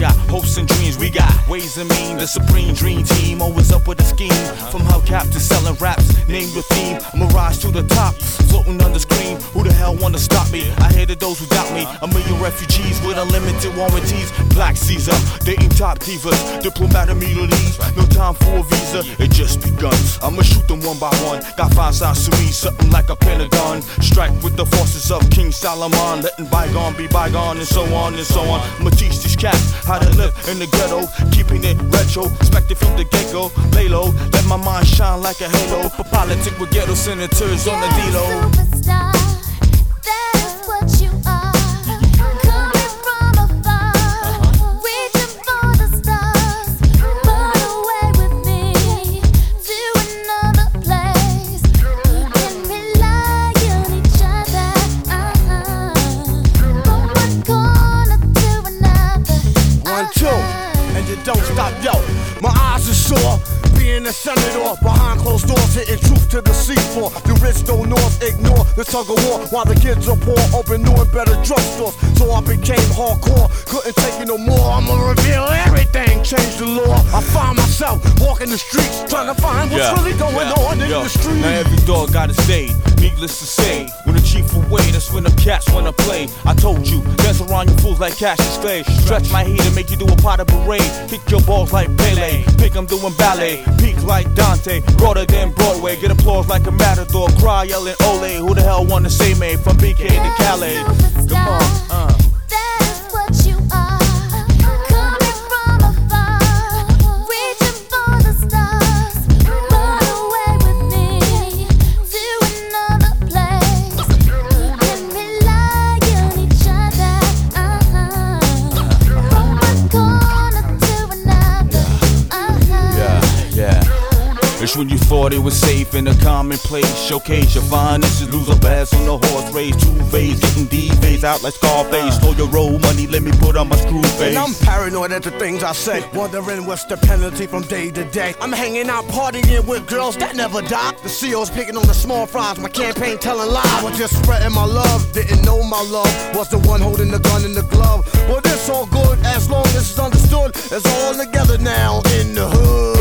got hopes and dreams, we got ways and mean. The supreme dream team, always up with a scheme. From hubcap to selling raps, name your theme. I'ma rise to the top, floating on the screen. Who the hell wanna stop me? I hated those who doubt me. A million refugees with unlimited warranties. Black Caesar, dating top divas. Diplomatic immunities, no time for a visa. It just begun. I'ma shoot them one by one. Got 5 sides to me, something like a pentagon. Strike with the forces of King Solomon, letting bygone be bygone, and so on and so on. I'ma teach these cats how to live in the ghetto, keeping it retro, expected from the get-go. Lay low, let my mind shine like a halo. For politics with ghetto senators on the D-Lo. Superstar, that's what you are. Coming from afar, reaching for the stars. Run away with me to another place. Can rely on each other. From one corner to another. 1, 2, and you don't stop, yo. My eyes are sore, being a senator behind closed doors, hitting truth to the C4. The rich don't north ignore the tug of war, while the kids are poor, open new and better drugstores. So I became hardcore, couldn't take it no more. I'ma reveal everything, change the law. I find myself walking the streets, trying to find what's really going on in the street. Now every dog got his day, needless to say. When the chief away, that's when the cats wanna play. I told you, dance around you fools like Cassius Clay. Stretch my heat and make you do a pot of parade. Kick your balls like Pele, pick 'em doing ballet. Peak like Dante, broader than Broadway. Get applause like a matador, cry yelling ole. Who the hell wanna say me from BK to Calais? Come on, That's what you are. Coming from afar, reaching for the stars. Run away with me to another place. Can rely on each other. From one corner to another. yeah. It's when you thought it was safe in a commonplace. Showcase your finest, lose a bass on the horse race. 2 phase, getting D-phase out like Scarface. Stole your road money, let me put on my screw face. And I'm paranoid at the things I say, wondering what's the penalty from day to day. I'm hanging out partying with girls that never die. The CEO's picking on the small fries, my campaign telling lies. I was just spreading my love, didn't know my love was the one holding the gun in the glove. Well, this all good as long as it's understood. It's all together now in the hood.